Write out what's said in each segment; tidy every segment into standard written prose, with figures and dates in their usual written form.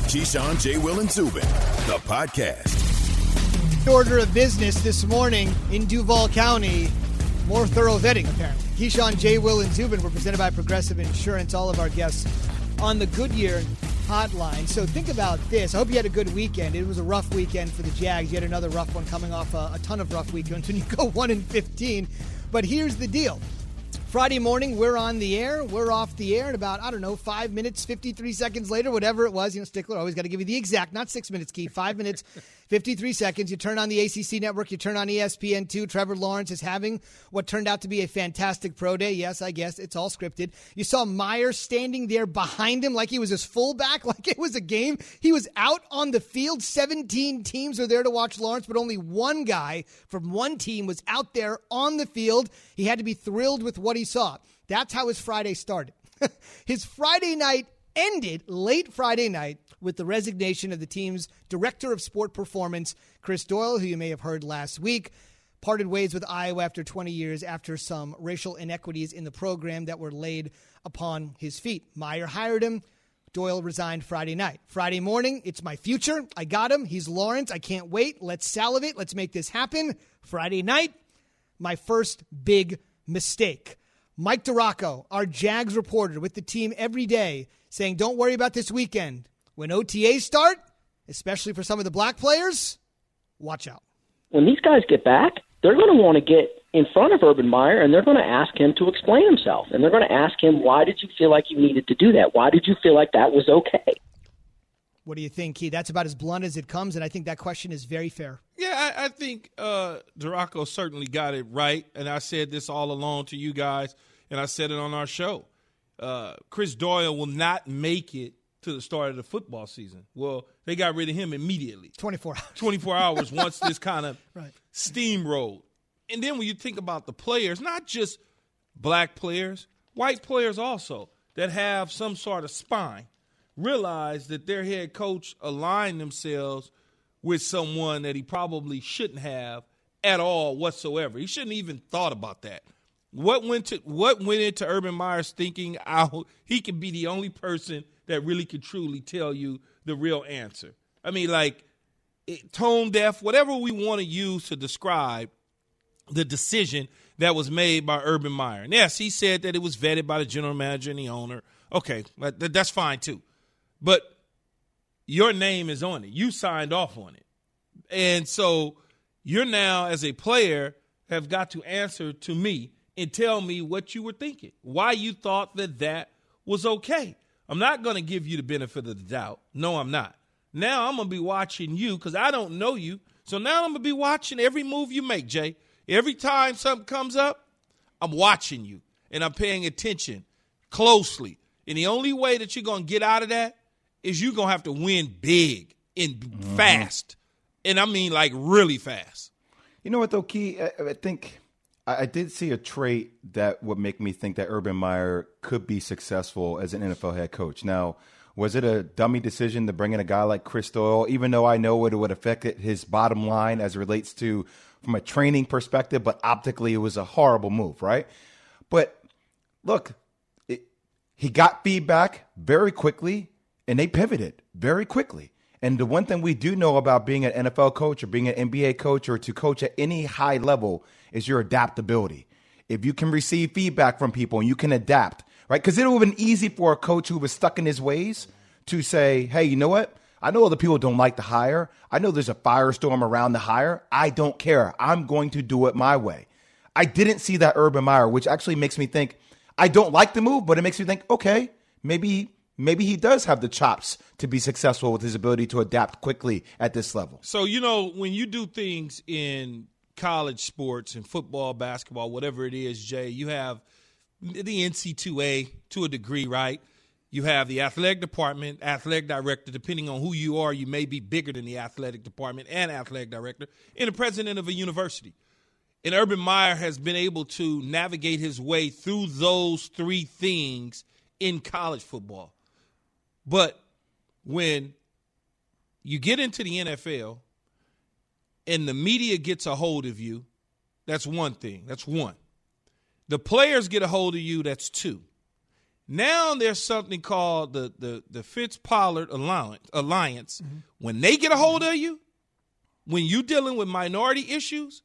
Keyshawn, J. Will, and Zubin, the podcast. Order of business this morning in Duval County. More thorough vetting, apparently. Keyshawn, J. Will, and Zubin were presented by Progressive Insurance. All of our guests on the Goodyear hotline. So think about this. I hope you had a good weekend. It was a rough weekend for the Jags. You had another rough one coming off a ton of rough weekends when you go 1-15. But here's the deal. Friday morning, we're on the air. We're off the air. And about, 5 minutes, 53 seconds later, whatever it was, Stickler, always got to give you the exact, not 6 minutes, Key. 5 minutes, 53 seconds. You turn on the ACC network. You turn on ESPN2. Trevor Lawrence is having what turned out to be a fantastic pro day. Yes, I guess it's all scripted. You saw Meyer standing there behind him like he was his fullback, like it was a game. He was out on the field. 17 teams are there to watch Lawrence, but only one guy from one team was out there on the field. He had to be thrilled with what he saw. That's how his Friday started. His Friday night ended late Friday night with the resignation of the team's director of sport performance, Chris Doyle, who you may have heard last week, parted ways with Iowa after 20 years after some racial inequities in the program that were laid upon his feet. Meyer hired him. Doyle resigned Friday night. Friday morning, it's my future. I got him. He's Lawrence. I can't wait. Let's salivate. Let's make this happen. Friday night, my first big mistake. Mike DiRocco, our Jags reporter with the team every day, saying, don't worry about this weekend. When OTAs start, especially for some of the black players, watch out. When these guys get back, they're going to want to get in front of Urban Meyer, and they're going to ask him to explain himself. And they're going to ask him, why did you feel like you needed to do that? Why did you feel like that was okay? What do you think, Key? That's about as blunt as it comes, and I think that question is very fair. Yeah, I think DiRocco certainly got it right, and I said this all along to you guys, and I said it on our show. Chris Doyle will not make it to the start of the football season. Well, they got rid of him immediately. 24 hours. 24 hours once this kind of right. steamrolled. And then when you think about the players, not just black players, white players also, that have some sort of spine, realize that their head coach aligned themselves with someone that he probably shouldn't have at all whatsoever. He shouldn't even thought about that. What went into Urban Meyer's thinking? He could be the only person that really could truly tell you the real answer. I mean, tone deaf, whatever we want to use to describe the decision that was made by Urban Meyer. And yes, he said that it was vetted by the general manager and the owner. Okay, that's fine too. But your name is on it. You signed off on it. And so you're now, as a player, have got to answer to me and tell me what you were thinking, why you thought that was okay. I'm not going to give you the benefit of the doubt. No, I'm not. Now I'm going to be watching you because I don't know you. So now I'm going to be watching every move you make, Jay. Every time something comes up, I'm watching you, and I'm paying attention closely. And the only way that you're going to get out of that is you're going to have to win big and fast. And I mean really fast. You know what, though, Key? I think I did see a trait that would make me think that Urban Meyer could be successful as an NFL head coach. Now, was it a dummy decision to bring in a guy like Chris Doyle, even though I know it would affect his bottom line as it relates to from a training perspective, but optically it was a horrible move, right? But look, he got feedback very quickly, and they pivoted very quickly. And the one thing we do know about being an NFL coach or being an NBA coach or to coach at any high level is your adaptability. If you can receive feedback from people and you can adapt, right? Because it would have been easy for a coach who was stuck in his ways to say, hey, you know what? I know other people don't like the hire. I know there's a firestorm around the hire. I don't care. I'm going to do it my way. I didn't see that Urban Meyer, which actually makes me think I don't like the move, but it makes me think, okay, maybe he does have the chops to be successful with his ability to adapt quickly at this level. So, when you do things in college sports and football, basketball, whatever it is, Jay, you have the NC2A to a degree, right? You have the athletic department, athletic director. Depending on who you are, you may be bigger than the athletic department and athletic director, and the president of a university. And Urban Meyer has been able to navigate his way through those three things in college football. But when you get into the NFL and the media gets a hold of you, that's one thing. That's one. The players get a hold of you, that's two. Now there's something called the Fitz-Pollard Alliance. Mm-hmm. When they get a hold of you, when you're dealing with minority issues,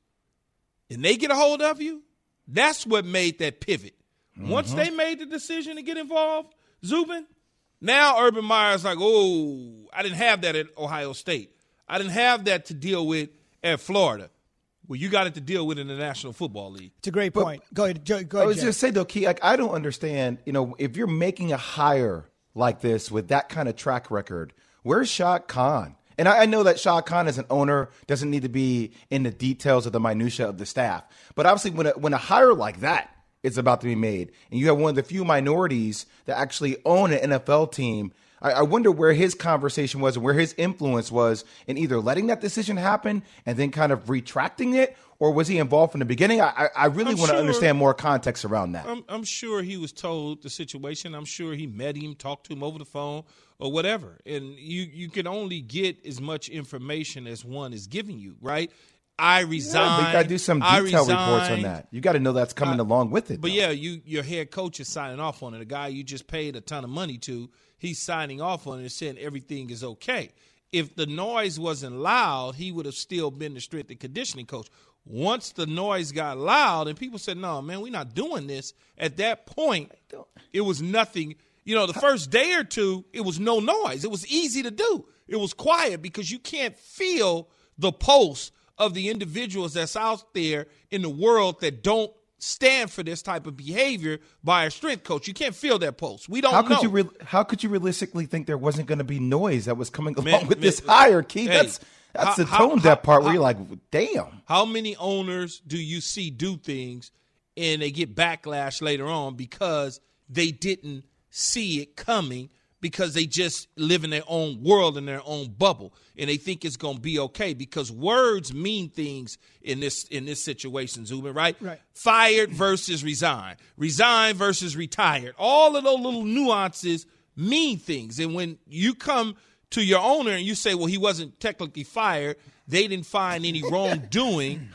and they get a hold of you, that's what made that pivot. Mm-hmm. Once they made the decision to get involved, Zubin, now Urban Meyer's like, oh, I didn't have that at Ohio State. I didn't have that to deal with at Florida. Well, you got it to deal with in the National Football League. It's a great point. Go ahead. I was just say though, Key, like, I don't understand. If you're making a hire like this with that kind of track record, where's Shad Khan? And I know that Shad Khan as an owner doesn't need to be in the details of the minutia of the staff. But obviously, when a hire like that is about to be made, and you have one of the few minorities that actually own an NFL team, I wonder where his conversation was and where his influence was in either letting that decision happen and then kind of retracting it, or was he involved from the beginning? I really want to understand more context around that. I'm sure he was told the situation. I'm sure he met him, talked to him over the phone or whatever. And you can only get as much information as one is giving you, right? I resigned. Yeah, but you got to do some detailed reports on that. You got to know that's coming along with it. But yeah, your head coach is signing off on it. A guy you just paid a ton of money to, he's signing off on it and saying everything is okay. If the noise wasn't loud, he would have still been the strength and conditioning coach. Once the noise got loud and people said, no, man, we're not doing this, at that point, it was nothing. The first day or two, it was no noise. It was easy to do. It was quiet because you can't feel the pulse of the individuals that's out there in the world that don't stand for this type of behavior by a strength coach. You can't feel that pulse. We don't know. How could you realistically think there wasn't going to be noise that was coming along with this hire, Keith? Hey, that's the tone deaf part where you're like, damn. How many owners do you see do things and they get backlash later on because they didn't see it coming, because they just live in their own world, in their own bubble, and they think it's going to be okay because words mean things in this situation, Zubin, right? Right. Fired versus resign versus retired. All of those little nuances mean things. And when you come to your owner and you say, well, he wasn't technically fired, they didn't find any wrongdoing.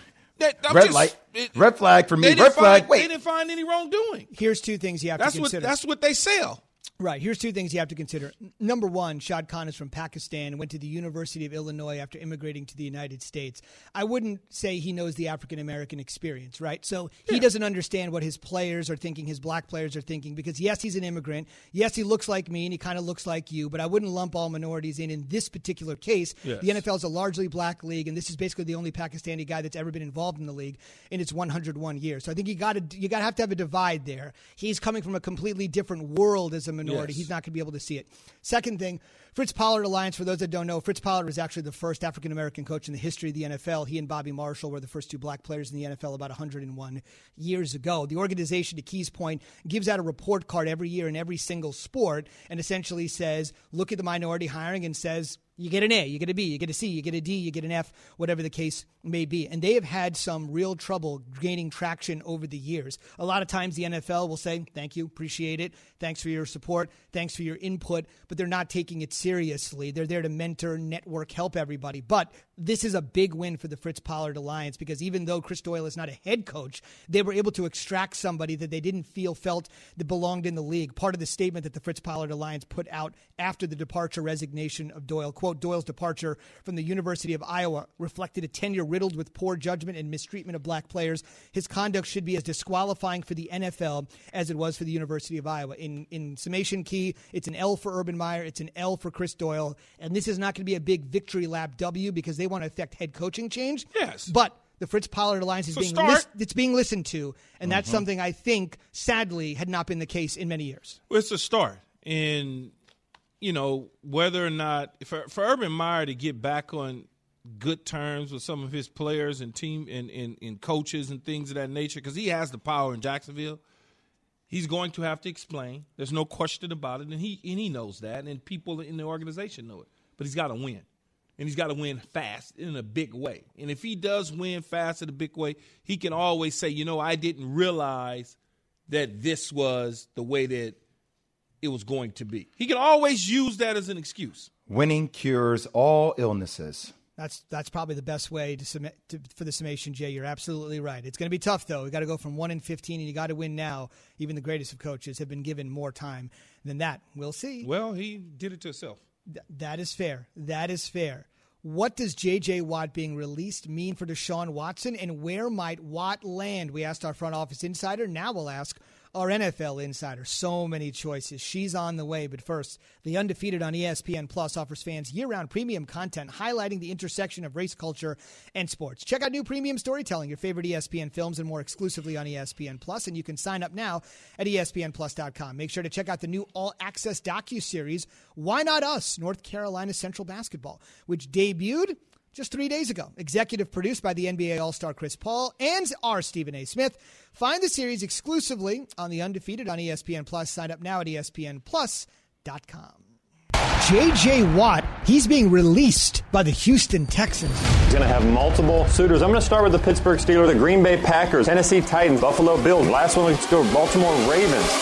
Red flag for me. Red flag. Wait. They didn't find any wrongdoing. Here's two things you have to consider. That's what they sell. Right. Here's two things you have to consider. Number one, Shad Khan is from Pakistan and went to the University of Illinois after immigrating to the United States. I wouldn't say he knows the African-American experience, right? So he doesn't understand what his players are thinking, his black players are thinking, because yes, he's an immigrant. Yes, he looks like me and he kind of looks like you, but I wouldn't lump all minorities in this particular case. Yes. The NFL is a largely black league, and this is basically the only Pakistani guy that's ever been involved in the league in its 101 years. So I think you got to have a divide there. He's coming from a completely different world as a minority. Yes. He's not going to be able to see it. Second thing, Fitz-Pollard Alliance, for those that don't know, Fitz-Pollard was actually the first African-American coach in the history of the NFL. He and Bobby Marshall were the first two black players in the NFL about 101 years ago. The organization, to Key's point, gives out a report card every year in every single sport and essentially says, look at the minority hiring and says, you get an A, you get a B, you get a C, you get a D, you get an F, whatever the case may be. And they have had some real trouble gaining traction over the years. A lot of times the NFL will say, thank you, appreciate it, thanks for your support, thanks for your input, but they're not taking it seriously. They're there to mentor, network, help everybody. But this is a big win for the Fitz-Pollard Alliance because even though Chris Doyle is not a head coach, they were able to extract somebody that they didn't felt that belonged in the league. Part of the statement that the Fitz-Pollard Alliance put out after the resignation of Doyle, quote, Doyle's departure from the University of Iowa reflected a tenure riddled with poor judgment and mistreatment of black players. His conduct should be as disqualifying for the NFL as it was for the University of Iowa. In summation, Key, it's an L for Urban Meyer, it's an L for Chris Doyle, and this is not going to be a big victory lap W because they want to affect head coaching change. Yes. But the Fitz-Pollard Alliance is being listened to, and that's something I think, sadly, had not been the case in many years. Well, it's a start. And whether or not for Urban Meyer to get back on good terms with some of his players and team and coaches and things of that nature, because he has the power in Jacksonville, he's going to have to explain. There's no question about it, and he knows that, and people in the organization know it. But he's got to win, and he's got to win fast in a big way. And if he does win fast in a big way, he can always say, I didn't realize that this was the way that it was going to be. He can always use that as an excuse. Winning cures all illnesses. That's probably the best way for the summation, Jay. You're absolutely right. It's going to be tough, though. You got to go from 1-15, and you got to win now. Even the greatest of coaches have been given more time than that. We'll see. Well, he did it to himself. That is fair. That is fair. What does J.J. Watt being released mean for Deshaun Watson, and where might Watt land? We asked our front office insider. Now we'll ask our NFL insider. So many choices. She's on the way. But first, The Undefeated on ESPN Plus offers fans year-round premium content highlighting the intersection of race, culture, and sports. Check out new premium storytelling, your favorite ESPN films, and more exclusively on ESPN Plus. And you can sign up now at ESPNplus.com. Make sure to check out the new all-access docuseries, Why Not Us? North Carolina Central Basketball, which debuted just 3 days ago. Executive produced by the NBA All-Star Chris Paul and our Stephen A. Smith. Find the series exclusively on The Undefeated on ESPN Plus. Sign up now at ESPNplus.com. J.J. Watt, he's being released by the Houston Texans. He's going to have multiple suitors. I'm going to start with the Pittsburgh Steelers, the Green Bay Packers, Tennessee Titans, Buffalo Bills. Last one, let's go Baltimore Ravens.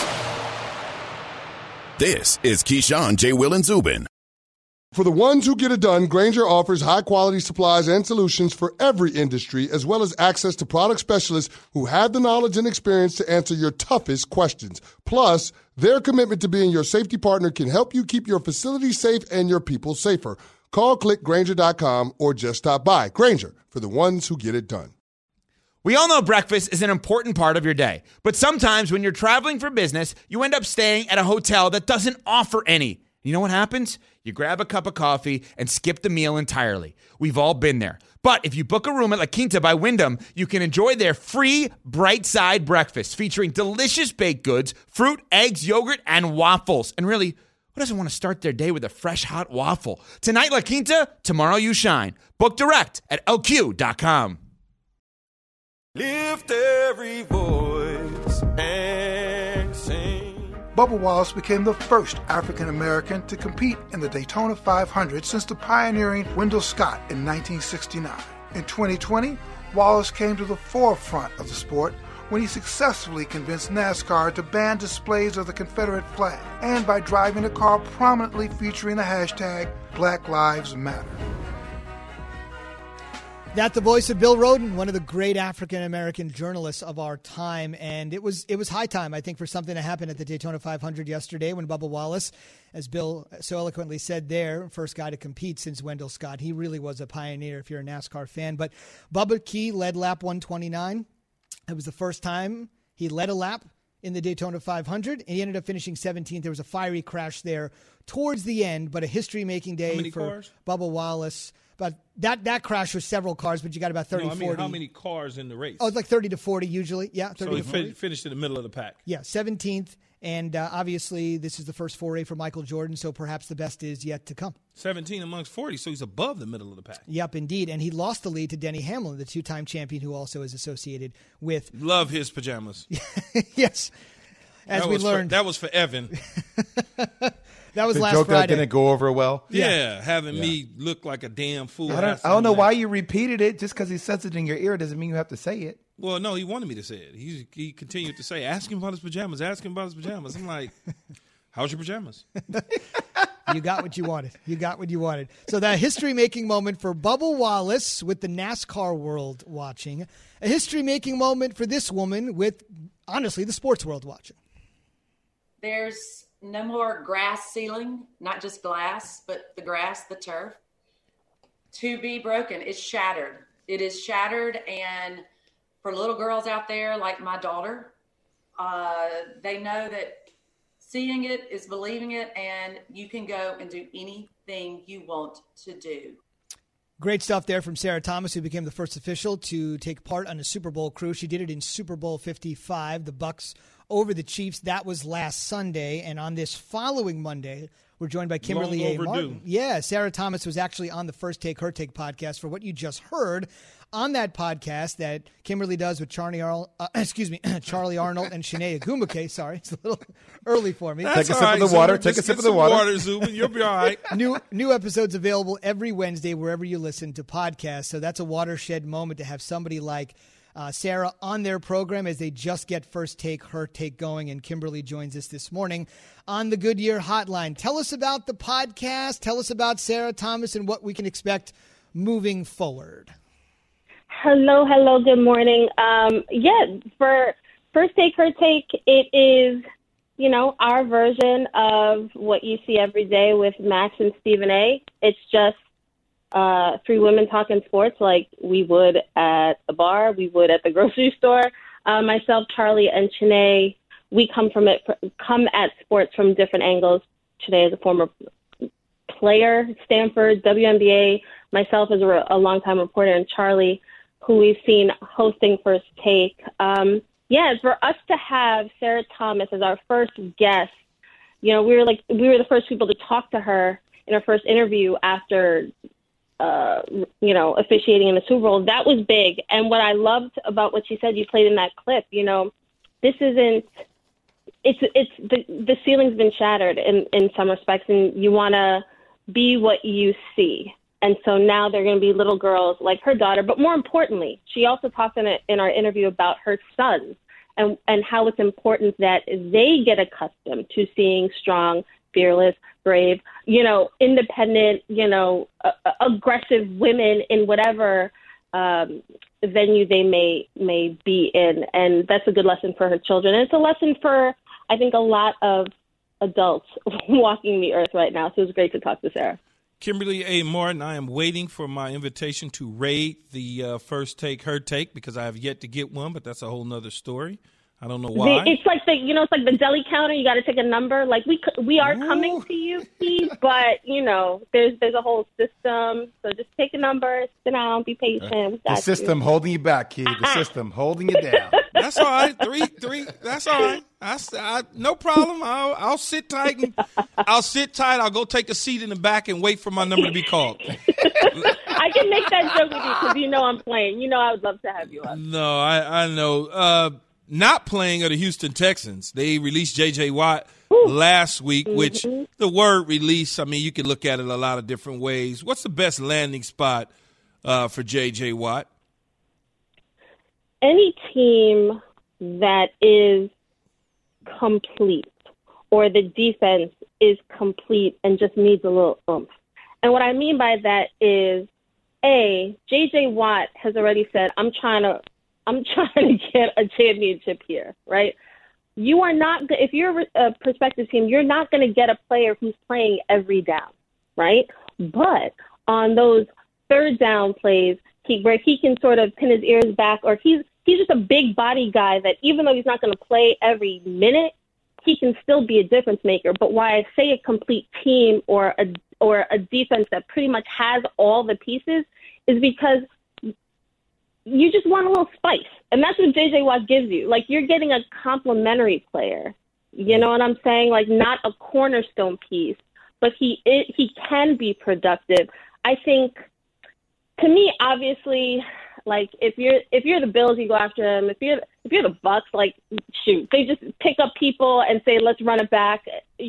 This is Keyshawn, J. Will, and Zubin. For the ones who get it done, Grainger offers high-quality supplies and solutions for every industry, as well as access to product specialists who have the knowledge and experience to answer your toughest questions. Plus, their commitment to being your safety partner can help you keep your facility safe and your people safer. Call, click Grainger.com, or just stop by. Grainger, for the ones who get it done. We all know breakfast is an important part of your day, but sometimes when you're traveling for business, you end up staying at a hotel that doesn't offer any. You know what happens? You grab a cup of coffee and skip the meal entirely. We've all been there. But if you book a room at La Quinta by Wyndham, you can enjoy their free Bright Side breakfast featuring delicious baked goods, fruit, eggs, yogurt, and waffles. And really, who doesn't want to start their day with a fresh, hot waffle? Tonight, La Quinta, tomorrow you shine. Book direct at LQ.com. Lift every voice and sing. Bubba Wallace became the first African-American to compete in the Daytona 500 since the pioneering Wendell Scott in 1969. In 2020, Wallace came to the forefront of the sport when he successfully convinced NASCAR to ban displays of the Confederate flag and by driving a car prominently featuring the hashtag Black Lives Matter. That's the voice of Bill Rhoden, one of the great African-American journalists of our time. And it was high time, I think, for something to happen at the Daytona 500 yesterday when Bubba Wallace, as Bill so eloquently said there, first guy to compete since Wendell Scott. He really was a pioneer if you're a NASCAR fan. But Bubba Key led lap 129. It was the first time he led a lap in the Daytona 500, and he ended up finishing 17th. There was a fiery crash there towards the end, but a history-making day for cars? Bubba Wallace. But that crash was several cars, but you got about 30, 40. How many cars in the race? Oh, it's like 30 to 40 usually. Yeah, 30 to 40. So he finished in the middle of the pack. Yeah, 17th. And obviously this is the first foray for Michael Jordan, so perhaps the best is yet to come. 17 amongst 40, so he's above the middle of the pack. Yep, indeed. And he lost the lead to Denny Hamlin, the two-time champion who also is associated with... Love his pajamas. Yes. As we learned. That was for Evan. That was the last joke Friday. That didn't go over well. Yeah, having me look like a damn fool. I don't know why you repeated it. Just because he says it in your ear doesn't mean you have to say it. Well, no, he wanted me to say it. He continued to say, ask him about his pajamas, ask him about his pajamas. I'm like, how's your pajamas? You got what you wanted. You got what you wanted. So that history-making moment for Bubba Wallace with the NASCAR world watching. A history-making moment for this woman with, honestly, the sports world watching. There's no more grass ceiling, not just glass, but the grass, the turf, to be broken. It's shattered. It is shattered. And for little girls out there like my daughter, they know that seeing it is believing it, and you can go and do anything you want to do. Great stuff there from Sarah Thomas, who became the first official to take part on a Super Bowl crew. She did it in Super Bowl 55, the Bucs over the Chiefs. That was last Sunday. And on this following Monday, we're joined by Kimberly A. Martin. Yeah, Sarah Thomas was actually on the First Take, Her Take podcast for what you just heard on that podcast that Kimberly does with Charlie Arnold and Shanae Agumake. Sorry, it's a little early for me. Take a sip of the water. Take a sip of the water. Zubin. You'll be all right. New episodes available every Wednesday wherever you listen to podcasts. So that's a watershed moment to have somebody like Sarah on their program as they just get First Take, Her Take going. And Kimberly joins us this morning on the Goodyear Hotline. Tell us about the podcast. Tell us about Sarah Thomas and what we can expect moving forward? Hello, good morning. For First Take, Her Take, it is, our version of what you see every day with Max and Stephen A. It's just three women talking sports like we would at a bar, we would at the grocery store. Myself, Charlie, and Chanae, we come at sports from different angles. Chanae is a former player, Stanford, WNBA. Myself as a longtime reporter, and Charlie, who we've seen hosting First Take. For us to have Sarah Thomas as our first guest, we were the first people to talk to her in her first interview after, officiating in the Super Bowl. That was big. And what I loved about what she said, you played in that clip, this isn't, the ceiling's been shattered in some respects, and you want to be what you see. And so now they're going to be little girls like her daughter. But more importantly, she also talked in our interview about her sons and how it's important that they get accustomed to seeing strong, fearless, brave, independent, aggressive women in whatever venue they may be in. And that's a good lesson for her children. And it's a lesson for, I think, a lot of adults walking the earth right now. So it was great to talk to Sarah. Kimberly A. Martin, I am waiting for my invitation to raid the First Take, Her Take, because I have yet to get one, but that's a whole nother story. I don't know why. It's like the deli counter. You got to take a number. Like we are coming to you, Steve, but there's a whole system. So just take a number, sit down, be patient. The system holding you back, kid. The system holding you down. That's all right. Three. That's all right. I no problem. I'll sit tight. I'll go take a seat in the back and wait for my number to be called. I can make that joke with you because I'm playing. I would love to have you on. No, I know. Not playing are the Houston Texans. They released J.J. Watt last week, which the word release, you can look at it a lot of different ways. What's the best landing spot for J.J. Watt? Any team that is complete or the defense is complete and just needs a little oomph. And what I mean by that is, J.J. Watt has already said, I'm trying to get a championship here, right? You are not, if you're a prospective team, you're not going to get a player who's playing every down, right? But on those third down plays, where he can sort of pin his ears back, or he's just a big body guy that even though he's not going to play every minute, he can still be a difference maker. But why I say a complete team or a defense that pretty much has all the pieces is because you just want a little spice. And that's what J.J. Watt gives you. Like, you're getting a complementary player. You know what I'm saying? Like, not a cornerstone piece, but he can be productive. I think, to me, obviously, like, if you're the Bills, you go after him. If you're the Bucks, like, shoot. They just pick up people and say, let's run it back.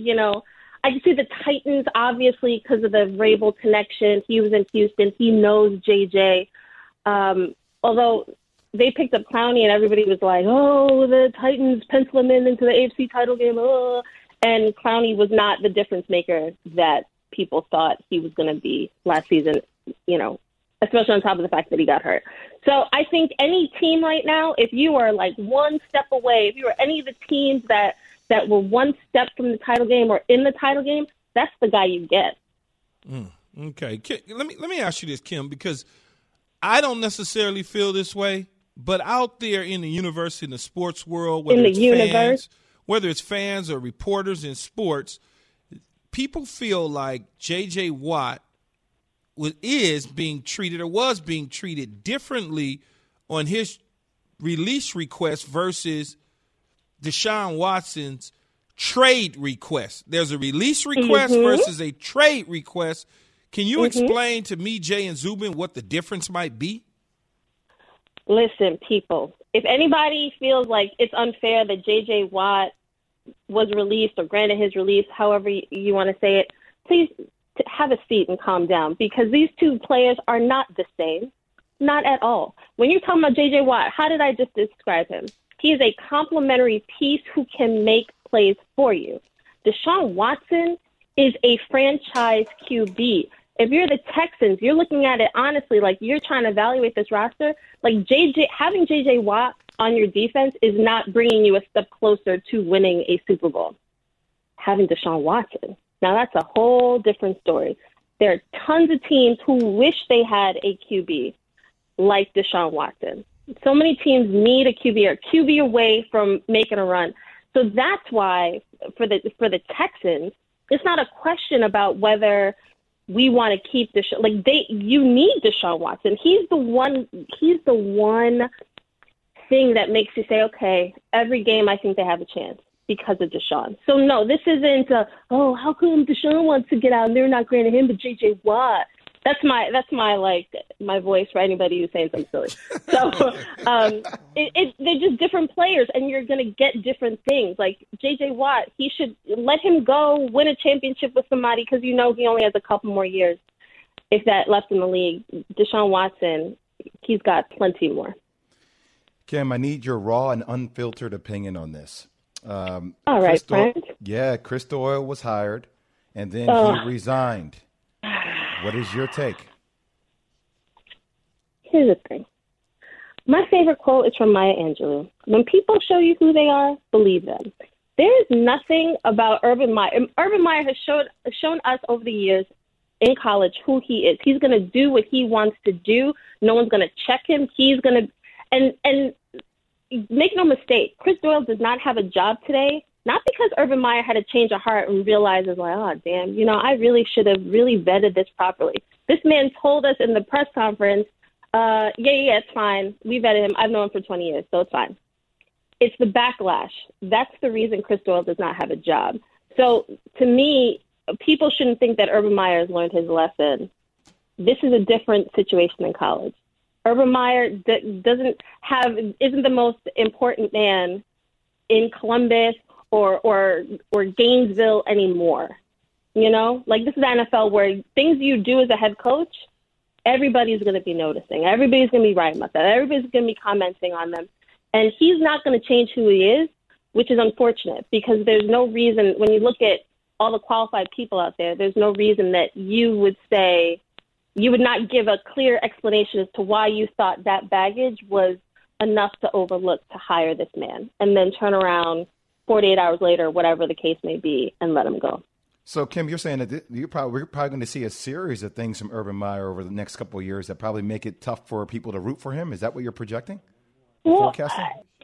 I can see the Titans, obviously, because of the Vrabel connection. He was in Houston. He knows J.J., although they picked up Clowney and everybody was like, oh, the Titans pencil him into the AFC title game. Oh. And Clowney was not the difference maker that people thought he was going to be last season, especially on top of the fact that he got hurt. So I think any team right now, if you are like one step away, if you are any of the teams that were one step from the title game or in the title game, that's the guy you get. Okay. Let me ask you this, Kim, because I don't necessarily feel this way, but out there in the universe, in the sports world, whether it's fans or reporters in sports, people feel like J.J. Watt was being treated differently on his release request versus Deshaun Watson's trade request. There's a release request versus a trade request. Can you explain to me, Jay and Zubin, what the difference might be? Listen, people, if anybody feels like it's unfair that J.J. Watt was released or granted his release, however you want to say it, please have a seat and calm down, because these two players are not the same, not at all. When you're talking about J.J. Watt, how did I just describe him? He is a complementary piece who can make plays for you. Deshaun Watson is a franchise QB. If you're the Texans, you're looking at it honestly, like you're trying to evaluate this roster. Like having J.J. Watt on your defense is not bringing you a step closer to winning a Super Bowl. Having Deshaun Watson, now that's a whole different story. There are tons of teams who wish they had a QB like Deshaun Watson. So many teams need a QB or QB away from making a run. So that's why for the Texans, it's not a question about whether we want to keep Deshaun. Like you need Deshaun Watson. He's the one thing that makes you say, okay, every game I think they have a chance because of Deshaun. So no, this isn't how come Deshaun wants to get out and they're not granting him, but J.J. Watt. That's my voice for anybody who's saying something silly. So they're just different players, and you're going to get different things. Like J.J. Watt, he should let him go win a championship with somebody because he only has a couple more years, if that, left in the league. Deshaun Watson, he's got plenty more. Kim, I need your raw and unfiltered opinion on this. All right, friend. Yeah, Chris Doyle was hired, and then he resigned. What is your take? Here's the thing. My favorite quote is from Maya Angelou. When people show you who they are, believe them. There is nothing about Urban Meyer. Urban Meyer has shown us over the years in college who he is. He's going to do what he wants to do. No one's going to check him. He's going to – and make no mistake, Chris Doyle does not have a job today. Not because Urban Meyer had a change of heart and realizes, like, oh, damn, I really should have really vetted this properly. This man told us in the press conference, yeah, it's fine. We vetted him. I've known him for 20 years, so it's fine. It's the backlash. That's the reason Chris Doyle does not have a job. So to me, people shouldn't think that Urban Meyer has learned his lesson. This is a different situation in college. Urban Meyer isn't the most important man in Columbus or Gainesville anymore. Like this is the NFL where things you do as a head coach, everybody's going to be noticing. Everybody's going to be writing about that. Everybody's going to be commenting on them. And he's not going to change who he is, which is unfortunate because there's no reason, when you look at all the qualified people out there, there's no reason that you would not give a clear explanation as to why you thought that baggage was enough to overlook to hire this man and then turn around 48 hours later, whatever the case may be, and let him go. So, Kim, you're saying that we're probably going to see a series of things from Urban Meyer over the next couple of years that probably make it tough for people to root for him. Is that what you're projecting? Forecasting?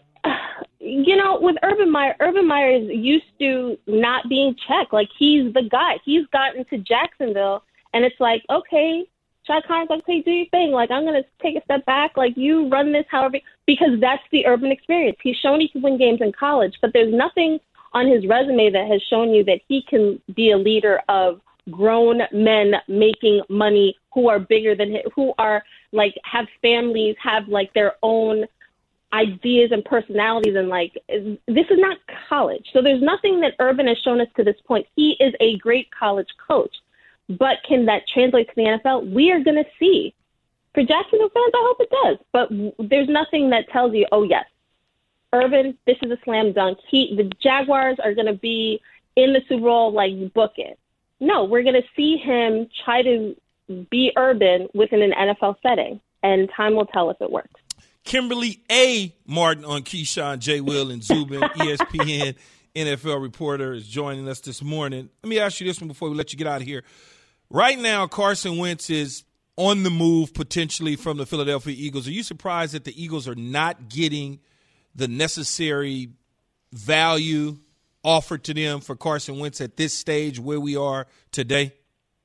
With Urban Meyer is used to not being checked. Like, he's the guy. He's gotten to Jacksonville, and it's like, okay, Shad Khan's like, hey, do your thing. Like, I'm going to take a step back. Like, you run this however, because that's the Urban experience. He's shown he can win games in college, but there's nothing on his resume that has shown you that he can be a leader of grown men making money who are bigger than him, who are like, have families, have like their own ideas and personalities. And like, this is not college. So there's nothing that Urban has shown us to this point. He is a great college coach. But can that translate to the NFL? We are going to see. For Jacksonville fans, I hope it does. But there's nothing that tells you, oh, yes, Urban, this is a slam dunk. The Jaguars are going to be in the Super Bowl, like, book it. No, we're going to see him try to be Urban within an NFL setting, and time will tell if it works. Kimberly A. Martin on Keyshawn, J. Will, and Zubin, ESPN NFL reporter, is joining us this morning. Let me ask you this one before we let you get out of here. Right now, Carson Wentz is on the move potentially from the Philadelphia Eagles. Are you surprised that the Eagles are not getting the necessary value offered to them for Carson Wentz at this stage where we are today?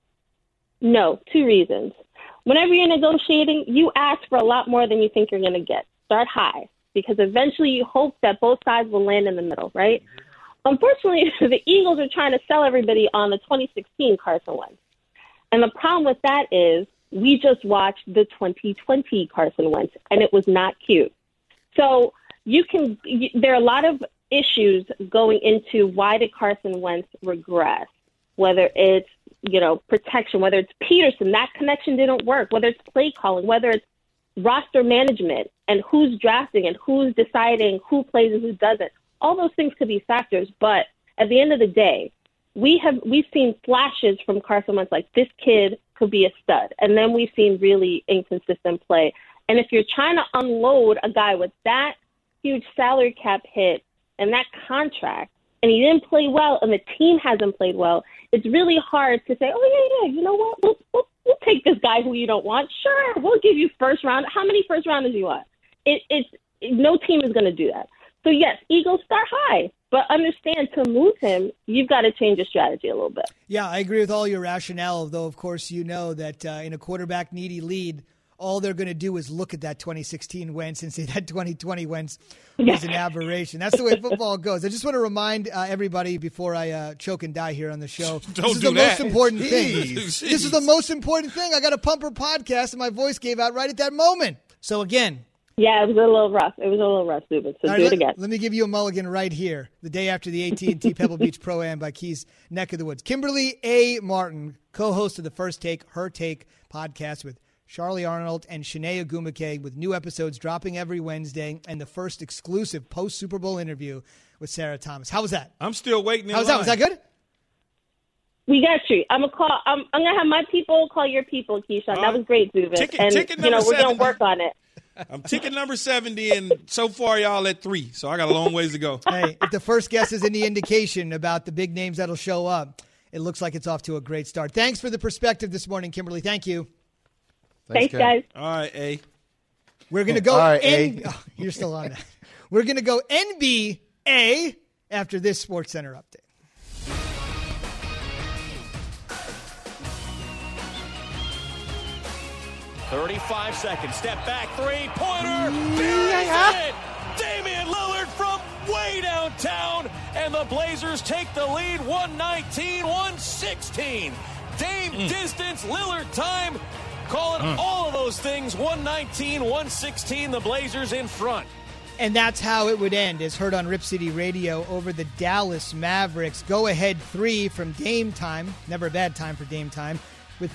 No, two reasons. Whenever you're negotiating, you ask for a lot more than you think you're going to get. Start high, because eventually you hope that both sides will land in the middle, right? Unfortunately, the Eagles are trying to sell everybody on the 2016 Carson Wentz. And the problem with that is we just watched the 2020 Carson Wentz, and it was not cute. So there are a lot of issues going into why did Carson Wentz regress, whether it's, protection, whether it's Peterson, that connection didn't work, whether it's play calling, whether it's roster management and who's drafting and who's deciding who plays and who doesn't. All those things could be factors, but at the end of the day, we've seen flashes from Carson Wentz, like this kid could be a stud. And then we've seen really inconsistent play. And if you're trying to unload a guy with that huge salary cap hit and that contract, and he didn't play well, and the team hasn't played well, it's really hard to say, oh, yeah, you know what? We'll take this guy who you don't want. Sure, we'll give you first round. How many first rounders do you want? No team is going to do that. So, yes, Eagles start high, but understand to move him, you've got to change your strategy a little bit. Yeah, I agree with all your rationale, though, of course, you know that in a quarterback-needy lead, all they're going to do is look at that 2016 Wentz and say that 2020 Wentz was an aberration. That's the way football goes. I just want to remind everybody before I choke and die here on the show. This is the most important thing. This is the most important thing. I got a Pumper podcast, and my voice gave out right at that moment. So, again. Yeah, it was a little rough. Zubin. So do it again. Let me give you a mulligan right here. The day after the AT&T Pebble Beach Pro-Am by Keys Neck of the Woods. Kimberly A. Martin, co-host of the First Take, Her Take podcast with Charlie Arnold and Shanae Ogumake, with new episodes dropping every Wednesday, and the first exclusive post-Super Bowl interview with Sarah Thomas. How was that? I'm still waiting in line. line. Was that good? We got you. I'm gonna have my people call your people, Keyshawn. That was great, Zubin. Ticket number we're gonna work on it. I'm ticket number 70, and so far y'all at 3, so I got a long ways to go. Hey, if the first guess is any indication about the big names that'll show up, it looks like it's off to a great start. Thanks for the perspective this morning, Kimberly. Thank you. Thanks, guys. All right, A. We're going to go. All right, A. Oh, you're still on that. We're going to go NBA after this SportsCenter update. .35 seconds. Step back. Three-pointer. Buries it. Damian Lillard from way downtown. And the Blazers take the lead 119-116. Dame distance. Lillard time. Calling all of those things 119-116. The Blazers in front. And that's how it would end, as heard on Rip City Radio over the Dallas Mavericks. Go-ahead 3 from Dame time. Never a bad time for Dame time. With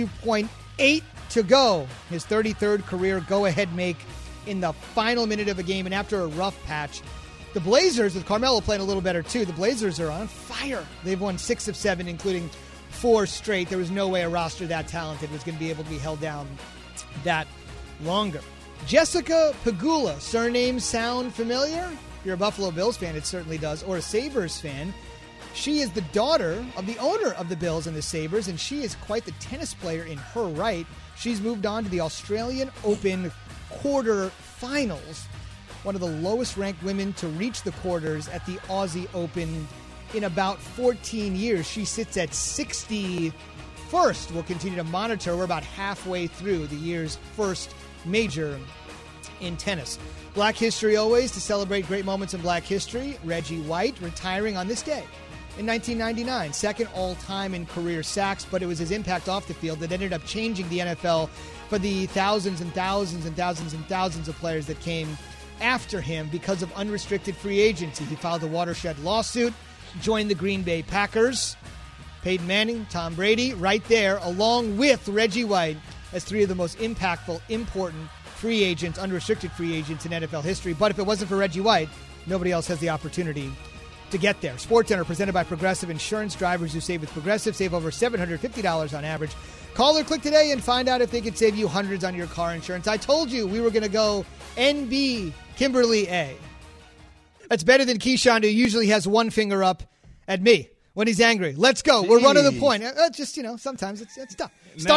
32.8 to go. His 33rd career go-ahead make in the final minute of a game. And after a rough patch, the Blazers, with Carmelo playing a little better too, the Blazers are on fire. They've won 6 of 7, including 4 straight. There was no way a roster that talented was going to be able to be held down that longer. Jessica Pegula, surname sound familiar? If you're a Buffalo Bills fan, it certainly does, or a Sabres fan. She is the daughter of the owner of the Bills and the Sabres, and she is quite the tennis player in her right. She's moved on to the Australian Open quarterfinals, one of the lowest-ranked women to reach the quarters at the Aussie Open in about 14 years. She sits at 61st. We'll continue to monitor. We're about halfway through the year's first major in tennis. Black history always. To celebrate great moments in Black history, Reggie White retiring on this day in 1999. Second all-time in career sacks, but it was his impact off the field that ended up changing the NFL for the thousands and thousands and thousands and thousands of players that came after him because of unrestricted free agency. He filed a watershed lawsuit, joined the Green Bay Packers, Peyton Manning, Tom Brady, right there, along with Reggie White, as 3 of the most impactful, important free agents, unrestricted free agents in NFL history. But if it wasn't for Reggie White, nobody else has the opportunity to get there. SportsCenter, presented by Progressive Insurance. Drivers who save with Progressive save over $750 on average. Call or click today and find out if they could save you hundreds on your car insurance. I told you we were going to go NB Kimberly A. That's better than Keyshawn, who usually has one finger up at me when he's angry. Let's go. We're running the point. Just, sometimes it's tough.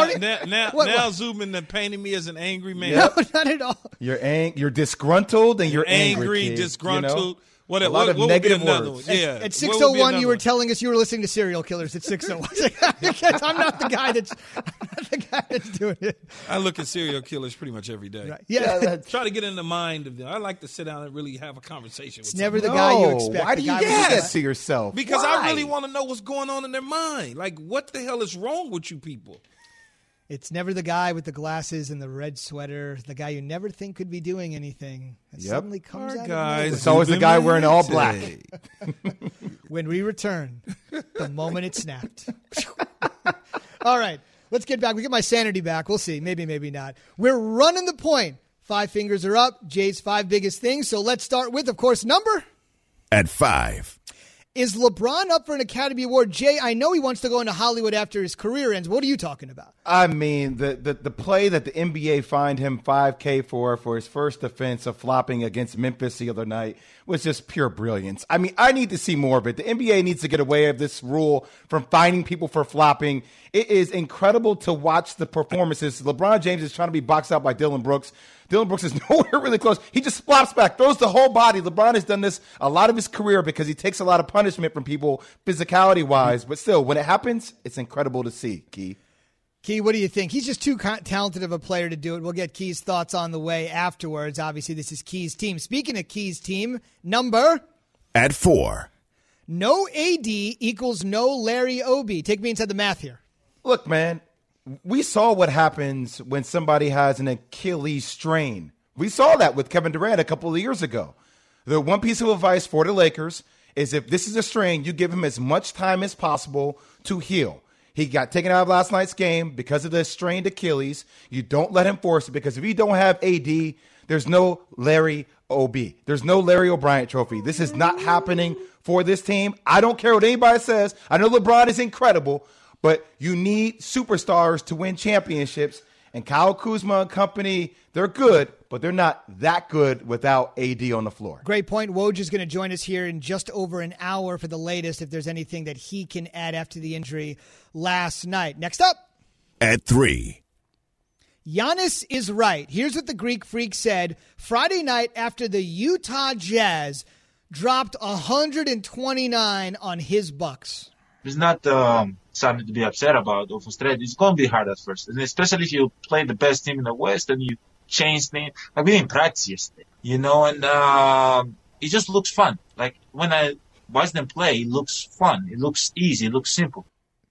Now Zubin that painted me as an angry man. No, not at all. You're disgruntled and you're angry, disgruntled. What a lot of negative words. Yeah. At 6:01, you were telling us you were listening to serial killers at 6:01. I'm not the guy that's doing it. I look at serial killers pretty much every day. Right. Yeah. Try to get in the mind of them. I like to sit down and really have a conversation with them. Never the guy you expect. Why do you do that to yourself? Because I really want to know what's going on in their mind. Like, what the hell is wrong with you people? It's never the guy with the glasses and the red sweater, the guy you never think could be doing anything. It suddenly comes out of It's always the guy wearing all black. When we return, the moment it snapped. All right, let's get back. We get my sanity back. We'll see. Maybe, maybe not. We're running the point. 5 fingers are up. Jay's 5 biggest things. So let's start with, of course, number? At 5. Is LeBron up for an Academy Award? Jay, I know he wants to go into Hollywood after his career ends. What are you talking about? I mean, the play that the NBA fined him $5K for his first offense of flopping against Memphis the other night was just pure brilliance. I mean, I need to see more of it. The NBA needs to get away of this rule from fining people for flopping. It is incredible to watch the performances. LeBron James is trying to be boxed out by Dylan Brooks. Dylan Brooks is nowhere really close. He just flops back, throws the whole body. LeBron has done this a lot of his career because he takes a lot of punishment from people physicality-wise. But still, when it happens, it's incredible to see, Key. Key, what do you think? He's just too talented of a player to do it. We'll get Key's thoughts on the way afterwards. Obviously, this is Key's team. Speaking of Key's team, number? At 4. No AD equals no Larry Obi. Take me inside the math here. Look, man. We saw what happens when somebody has an Achilles strain. We saw that with Kevin Durant a couple of years ago. The one piece of advice for the Lakers is if this is a strain, you give him as much time as possible to heal. He got taken out of last night's game because of the strained Achilles. You don't let him force it because if you don't have AD, there's no Larry OB. There's no Larry O'Brien trophy. This is not happening for this team. I don't care what anybody says. I know LeBron is incredible, but you need superstars to win championships. And Kyle Kuzma and company, they're good, but they're not that good without AD on the floor. Great point. Woj is going to join us here in just over an hour for the latest, if there's anything that he can add after the injury last night. Next up. At 3. Giannis is right. Here's what the Greek Freak said Friday night after the Utah Jazz dropped 129 on his Bucks. It's not something to be upset about or frustrated. It's going to be hard at first, and especially if you play the best team in the West and you change things. Like we didn't practice yesterday, and it just looks fun. Like when I watch them play, it looks fun. It looks easy. It looks simple.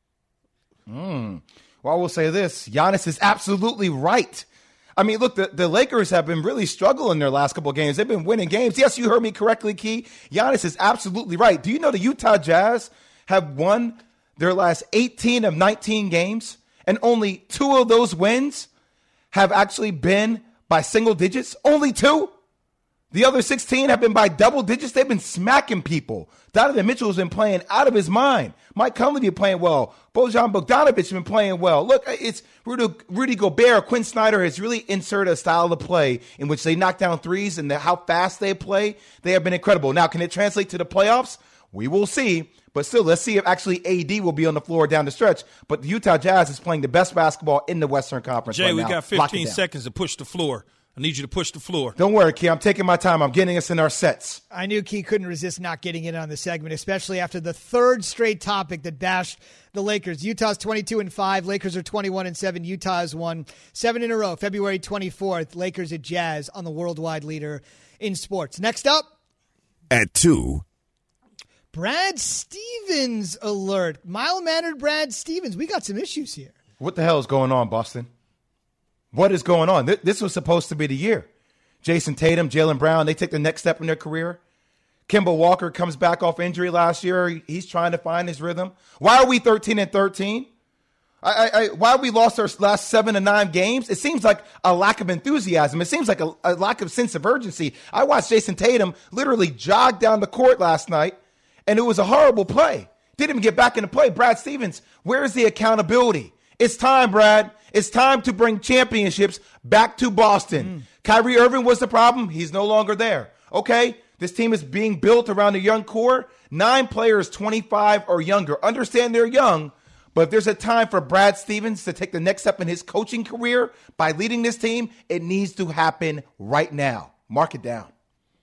Well, I will say this. Giannis is absolutely right. I mean, look, the Lakers have been really struggling their last couple of games. They've been winning games. Yes, you heard me correctly, Key. Giannis is absolutely right. Do you know the Utah Jazz have won their last 18 of 19 games, and only 2 of those wins have actually been by single digits? Only 2? The other 16 have been by double digits. They've been smacking people. Donovan Mitchell has been playing out of his mind. Mike Conley been playing well. Bojan Bogdanovic has been playing well. Look, it's Rudy Gobert. Quinn Snyder has really inserted a style of play in which they knock down threes, and how fast they play, they have been incredible. Now, can it translate to the playoffs? We will see. But still, let's see if actually AD will be on the floor down the stretch. But the Utah Jazz is playing the best basketball in the Western Conference Jay, right we now. got 15 seconds to push the floor. I need you to push the floor. Don't worry, Key. I'm taking my time. I'm getting us in our sets. I knew Key couldn't resist not getting in on the segment, especially after the third straight topic that bashed the Lakers. Utah's 22-5. Lakers are 21-7. Utah has won 7 in a row. February 24th, Lakers at Jazz on the worldwide leader in sports. Next up. At 2. Brad Stevens alert. Mild-mannered Brad Stevens. We got some issues here. What the hell is going on, Boston? What is going on? This was supposed to be the year. Jason Tatum, Jaylen Brown, they take the next step in their career. Kemba Walker comes back off injury last year. He's trying to find his rhythm. Why are we 13-13? Why we lost our last 7 to 9 games? It seems like a lack of enthusiasm. It seems like a lack of sense of urgency. I watched Jason Tatum literally jog down the court last night, and it was a horrible play. Didn't even get back into play. Brad Stevens, where's the accountability? It's time, Brad. It's time to bring championships back to Boston. Kyrie Irving was the problem. He's no longer there. Okay, this team is being built around a young core. 9 players 25 or younger. Understand they're young, but if there's a time for Brad Stevens to take the next step in his coaching career by leading this team, it needs to happen right now. Mark it down.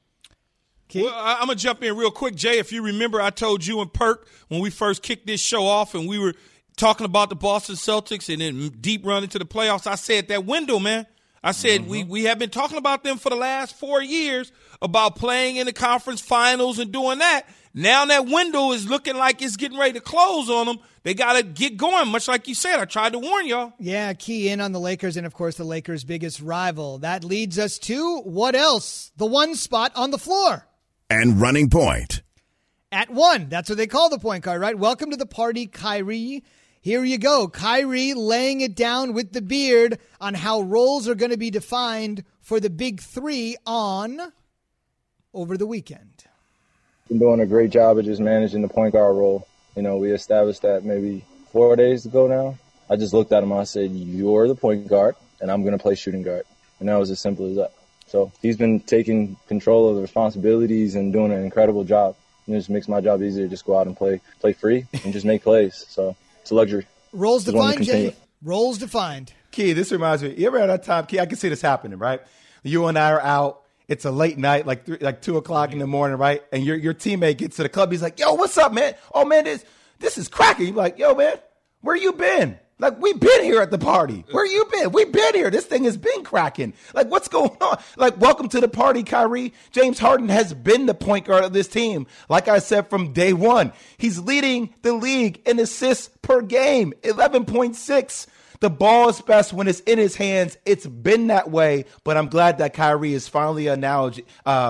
Well, I'm going to jump in real quick, Jay. If you remember, I told you and Perk when we first kicked this show off and we were talking about the Boston Celtics and then deep run into the playoffs, I said that window, man. I said we have been talking about them for the last 4 years about playing in the conference finals and doing that. Now that window is looking like it's getting ready to close on them. They got to get going, much like you said. I tried to warn y'all. Yeah, key in on the Lakers and, of course, the Lakers' biggest rival. That leads us to what else? The one spot on the floor. And running point. At 1. That's what they call the point guard, right? Welcome to the party, Kyrie. Here you go. Kyrie laying it down with the beard on how roles are going to be defined for the big 3 on over the weekend. been doing a great job of just managing the point guard role. You know, we established that maybe 4 days ago now. I just looked at him and I said, you're the point guard, and I'm going to play shooting guard. And that was as simple as that. So he's been taking control of the responsibilities and doing an incredible job. It just makes my job easier. Just go out and play free and just make plays. So it's a luxury. Roles defined, Jay. Roles defined. Key, this reminds me. You ever had that time, Key? I can see this happening, right? You and I are out. It's a late night, like 2 o'clock in the morning, right? And your teammate gets to the club. He's like, yo, what's up, man? Oh, man, this is cracking. You're like, yo, man, where you been? Like, we've been here at the party. Where you been? We've been here. This thing has been cracking. Like, what's going on? Like, welcome to the party, Kyrie. James Harden has been the point guard of this team. Like I said, from day one, he's leading the league in assists per game, 11.6. The ball is best when it's in his hands. It's been that way, but I'm glad that Kyrie is finally acknowledging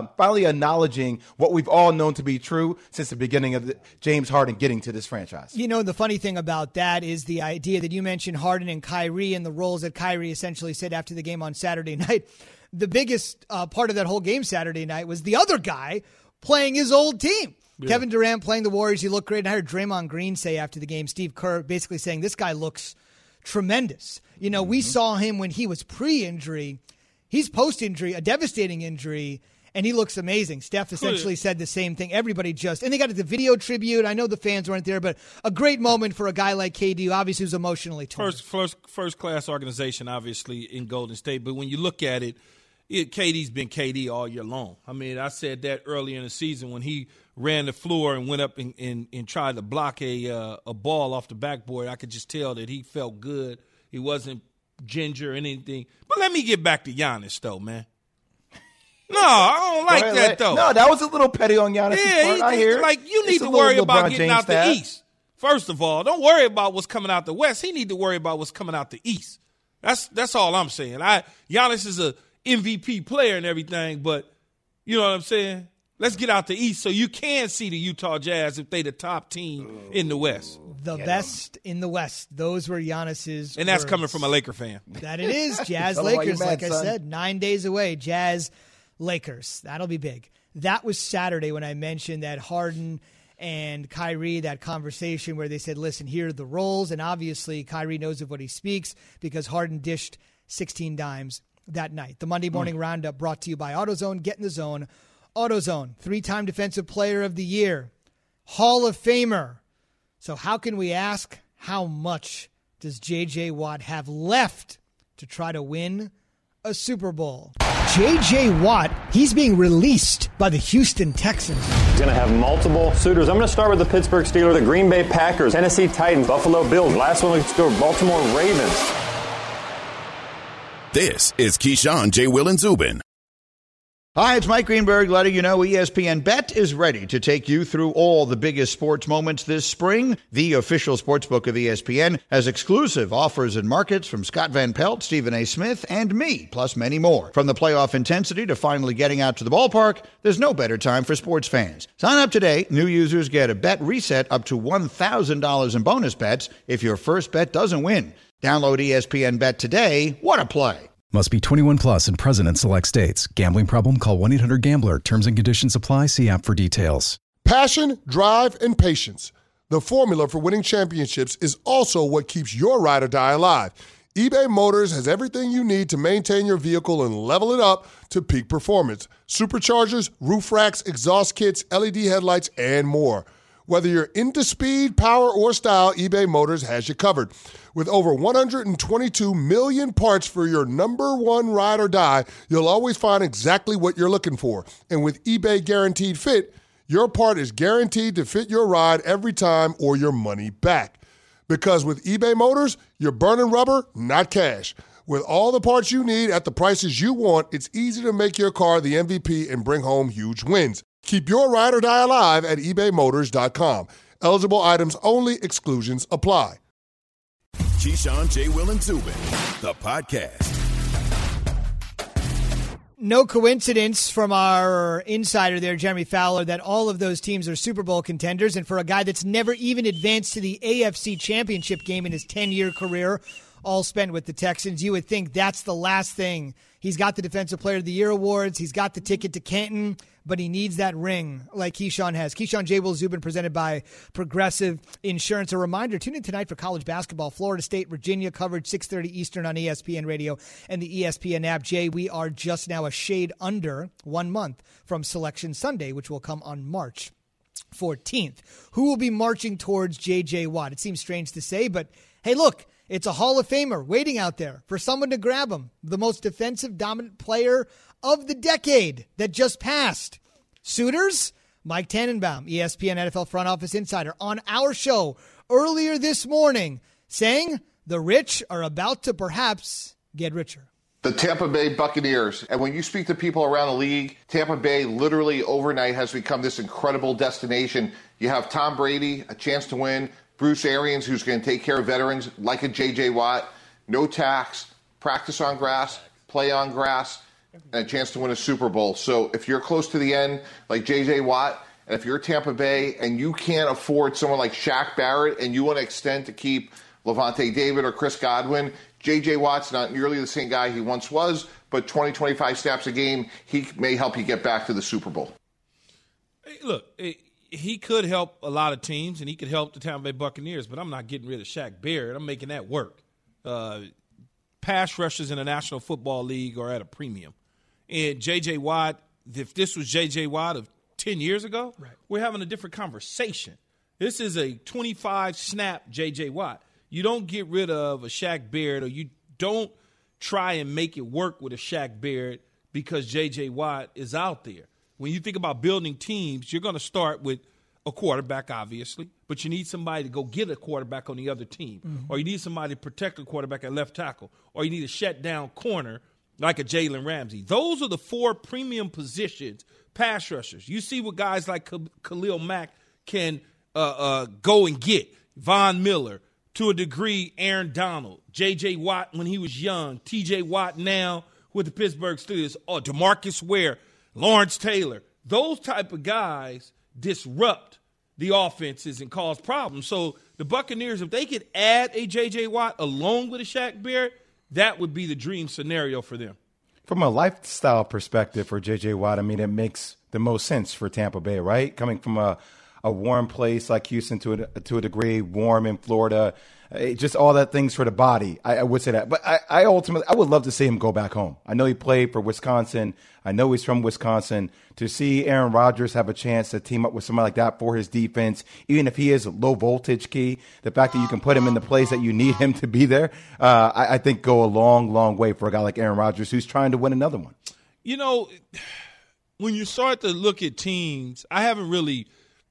what we've all known to be true since the beginning of James Harden getting to this franchise. You know, the funny thing about that is the idea that you mentioned Harden and Kyrie and the roles that Kyrie essentially said after the game on Saturday night. The biggest part of that whole game Saturday night was the other guy playing his old team. Yeah. Kevin Durant playing the Warriors. He looked great. And I heard Draymond Green say after the game, Steve Kerr basically saying, this guy looks tremendous. You know, we saw him when he was pre-injury. He's post-injury, a devastating injury, and he looks amazing. Steph essentially said the same thing. Everybody and they got the video tribute. I know the fans weren't there, but a great moment for a guy like KD, obviously who's emotionally torn. First class organization, obviously, in Golden State. But when you look at it, KD's been KD all year long. I mean, I said that earlier in the season when he ran the floor and went up and tried to block a ball off the backboard. I could just tell that he felt good. He wasn't ginger or anything. But let me get back to Giannis, though, man. No, I don't like that, though. No, that was a little petty on Giannis' part. I hear. Like, you need to worry about getting out the East. First of all, don't worry about what's coming out the West. He need to worry about what's coming out the East. That's all I'm saying. Giannis is a MVP player and everything, but you know what I'm saying? Let's get out the East so you can see the Utah Jazz if they the top team in the West. The best in the West. Those were Giannis's And that's words. coming from a Laker fan. That it is. Jazz-Lakers, like I said, 9 days away. Jazz-Lakers. That'll be big. That was Saturday when I mentioned that Harden and Kyrie, that conversation where they said, listen, here are the roles. And obviously Kyrie knows of what he speaks because Harden dished 16 dimes that night. The Monday Morning Roundup brought to you by AutoZone. Get in the zone. AutoZone, 3-time Defensive Player of the Year, Hall of Famer. So how can we ask, how much does J.J. Watt have left to try to win a Super Bowl? J.J. Watt, he's being released by the Houston Texans. He's going to have multiple suitors. I'm going to start with the Pittsburgh Steelers, the Green Bay Packers, Tennessee Titans, Buffalo Bills. Last one, let's go Baltimore Ravens. This is Keyshawn, J. Will, and Zubin. Hi, it's Mike Greenberg letting you know ESPN Bet is ready to take you through all the biggest sports moments this spring. The official sportsbook of ESPN has exclusive offers and markets from Scott Van Pelt, Stephen A. Smith, and me, plus many more. From the playoff intensity to finally getting out to the ballpark, there's no better time for sports fans. Sign up today. New users get a bet reset up to $1,000 in bonus bets if your first bet doesn't win. Download ESPN Bet today. What a play. Must be 21 plus and present in select states. Gambling problem? Call 1-800-GAMBLER. Terms and conditions apply. See app for details. Passion, drive, and patience. The formula for winning championships is also what keeps your ride or die alive. eBay Motors has everything you need to maintain your vehicle and level it up to peak performance. Superchargers, roof racks, exhaust kits, LED headlights, and more. Whether you're into speed, power, or style, eBay Motors has you covered. With over 122 million parts for your number one ride or die, you'll always find exactly what you're looking for. And with eBay Guaranteed Fit, your part is guaranteed to fit your ride every time or your money back. Because with eBay Motors, you're burning rubber, not cash. With all the parts you need at the prices you want, it's easy to make your car the MVP and bring home huge wins. Keep your ride or die alive at ebaymotors.com. Eligible items only. Exclusions apply. Keyshawn, J. Will, and Zubin, the podcast. No coincidence from our insider there, Jeremy Fowler, that all of those teams are Super Bowl contenders. And for a guy that's never even advanced to the AFC Championship game in his 10-year career, all spent with the Texans. You would think that's the last thing. He's got the Defensive Player of the Year awards. He's got the ticket to Canton, but he needs that ring like Keyshawn has. Keyshawn J. Will Zubin, presented by Progressive Insurance. A reminder, tune in tonight for college basketball. Florida State, Virginia, coverage 6:30 Eastern on ESPN Radio and the ESPN app. Jay, we are just now a shade under 1 month from Selection Sunday, which will come on March 14th. Who will be marching towards J.J. Watt? It seems strange to say, but hey, look, it's a Hall of Famer waiting out there for someone to grab him. The most defensive dominant player of the decade that just passed. Suitors? Mike Tannenbaum, ESPN NFL front office insider, on our show earlier this morning, saying the rich are about to perhaps get richer. The Tampa Bay Buccaneers. And when you speak to people around the league, Tampa Bay literally overnight has become this incredible destination. You have Tom Brady, a chance to win. Bruce Arians, who's going to take care of veterans like a J.J. Watt. No tax, practice on grass, play on grass, and a chance to win a Super Bowl. So if you're close to the end, like J.J. Watt, and if you're Tampa Bay and you can't afford someone like Shaq Barrett and you want to extend to keep Levante David or Chris Godwin, J.J. Watt's not nearly the same guy he once was, but 20-25 snaps a game, he may help you get back to the Super Bowl. Hey, look, he could help a lot of teams, and he could help the Tampa Bay Buccaneers, but I'm not getting rid of Shaq Barrett. I'm making that work. Pass rushers in the National Football League are at a premium. And J.J. Watt, if this was J.J. Watt of 10 years ago, right, we're having a different conversation. This is a 25-snap J.J. Watt. You don't get rid of a Shaq Barrett, or you don't try and make it work with a Shaq Barrett because J.J. Watt is out there. When you think about building teams, you're going to start with a quarterback, obviously, but you need somebody to go get a quarterback on the other team, or you need somebody to protect a quarterback at left tackle, or you need a shut-down corner like a Jalen Ramsey. Those are the four premium positions, pass rushers. You see what guys like Khalil Mack can go and get. Von Miller, to a degree, Aaron Donald, J.J. Watt when he was young, T.J. Watt now with the Pittsburgh Steelers, or DeMarcus Ware, Lawrence Taylor. Those type of guys disrupt the offenses and cause problems. So the Buccaneers, if they could add a J.J. Watt along with a Shaq Barrett, that would be the dream scenario for them. From a lifestyle perspective for J.J. Watt, I mean, it makes the most sense for Tampa Bay, right? Coming from a warm place like Houston to a degree, warm in Florida, just all that things for the body. I would say that. But I ultimately, I would love to see him go back home. I know he played for Wisconsin. I know he's from Wisconsin. To see Aaron Rodgers have a chance to team up with somebody like that for his defense, even if he is low voltage key, the fact that you can put him in the place that you need him to be there, I think go a long, long way for a guy like Aaron Rodgers who's trying to win another one. You know, when you start to look at teams, I haven't really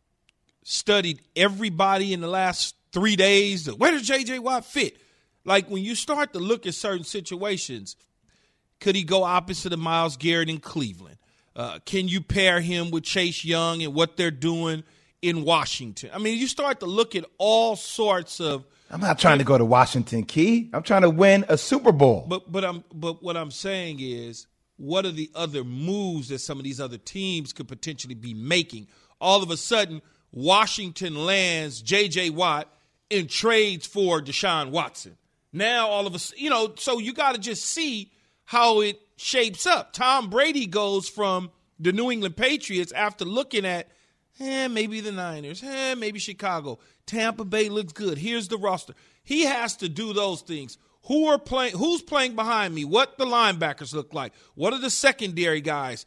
studied everybody in the last 3 days. Where does J.J. Watt fit? Like, when you start to look at certain situations, could he go opposite of Myles Garrett in Cleveland? Can you pair him with Chase Young and what they're doing in Washington? I mean, you start to look at all sorts of. I'm not trying to go to Washington, Key. I'm trying to win a Super Bowl. But what I'm saying is, what are the other moves that some of these other teams could potentially be making? All of a sudden, Washington lands J.J. Watt in trades for Deshaun Watson. Now, all of a sudden, so you got to just see how it shapes up. Tom Brady goes from the New England Patriots after looking at, maybe the Niners, maybe Chicago. Tampa Bay looks good. Here's the roster. He has to do those things. Who's playing behind me? What the linebackers look like? What are the secondary guys?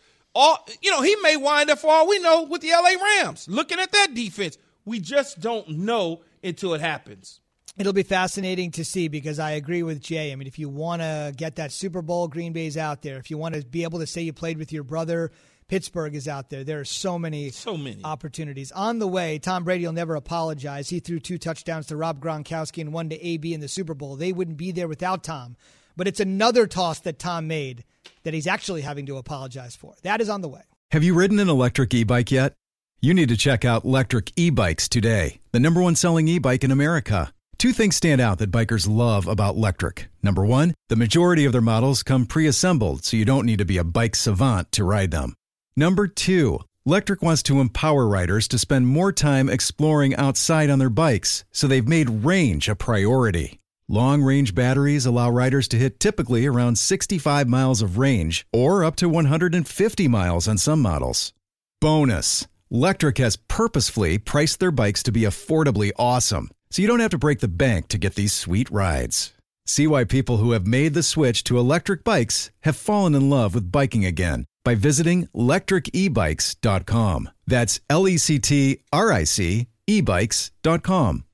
He may wind up, for all we know, with the L.A. Rams. Looking at that defense, we just don't know until it happens. It'll be fascinating to see, because I agree with Jay. I mean, if you want to get that Super Bowl, Green Bay's out there. If you want to be able to say you played with your brother, Pittsburgh is out there. There are so many opportunities. On the way, Tom Brady will never apologize. He threw 2 touchdowns to Rob Gronkowski and 1 to AB in the Super Bowl. They wouldn't be there without Tom. But it's another toss that Tom made that he's actually having to apologize for. That is on the way. Have you ridden an electric e-bike yet? You need to check out Electric E-Bikes today, the #1 selling e-bike in America. 2 things stand out that bikers love about Electric. Number 1, the majority of their models come pre-assembled, so you don't need to be a bike savant to ride them. Number 2, Electric wants to empower riders to spend more time exploring outside on their bikes, so they've made range a priority. Long-range batteries allow riders to hit typically around 65 miles of range or up to 150 miles on some models. Bonus, Lectric has purposefully priced their bikes to be affordably awesome, so you don't have to break the bank to get these sweet rides. See why people who have made the switch to electric bikes have fallen in love with biking again by visiting lectricebikes.com. That's LECTRIC ebikes.com.